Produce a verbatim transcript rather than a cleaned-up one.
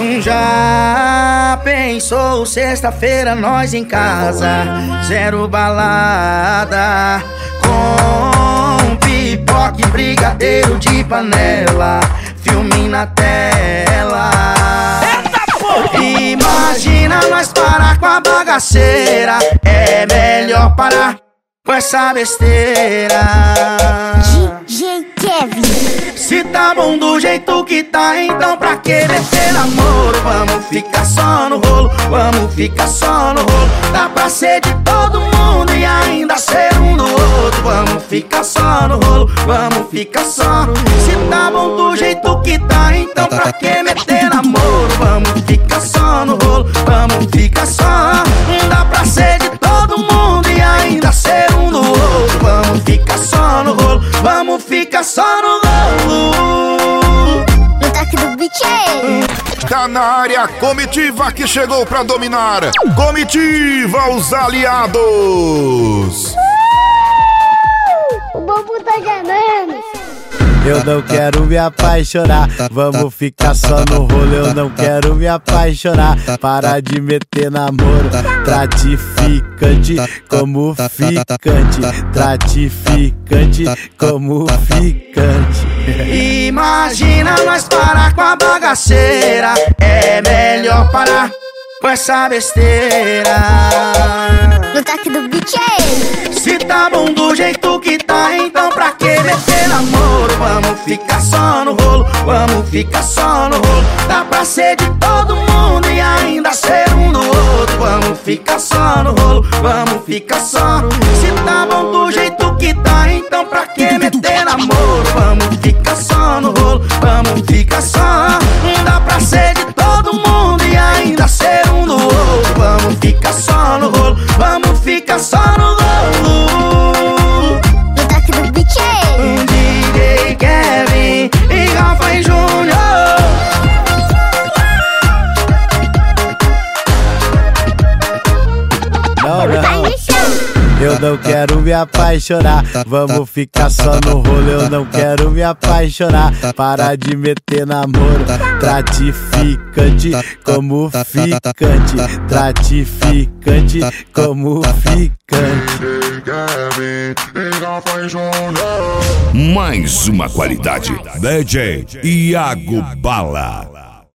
Já pensou sexta-feira nós em casa, zero balada, com pipoca e brigadeiro de panela, filme na tela. Imagina nós parar com a bagaceira, é melhor parar com essa besteira. D J Kevin. Se tá bom do jeito que tá, então pra que meter namoro? Vamos ficar só no rolo, vamos ficar só no rolo. Dá pra ser de todo mundo e ainda ser um do outro. Vamos ficar só no rolo, vamos ficar só. Se tá bom do jeito que tá, então pra que meter namoro? Vamos ficar só no rolo, vamos ficar só. Dá pra ser de todo mundo e ainda ser um do outro. Vamos ficar só no rolo, vamos ficar só no rolo. No toque do beat aí. Tá na área, comitiva que chegou pra dominar. Comitiva, os aliados. O bobo tá ganhando. Eu não quero me apaixonar, vamos ficar só no rolo. Eu não quero me apaixonar, para de meter namoro. Tratificante como ficante, tratificante como ficante. Imagina nós parar com a bagaceira, é melhor parar com essa besteira. No toque do beat aí. Se tá bom do jeito que tá, então pra que meter namoro? Vamos ficar só no rolo, vamos ficar só no rolo. Dá pra ser de todo mundo e ainda ser um do outro. Vamos ficar só no rolo, vamos ficar só. Se tá bom do jeito que tá, então pra que meter namoro? Vamos ficar só no rolo, vamos ficar só. Dá pra ser de todo mundo e ainda ser um do outro. Vamos ficar só no rolo, vamos ficar só no rolo. No toque do beat aí. D J Kevin e Rafa Júnior. Não, não, eu não quero me apaixonar, vamos ficar só no rolo. Eu não quero me apaixonar, para de meter namoro. Tratificante como ficante, tratificante como ficante. Mais uma qualidade. D J Iago Bala.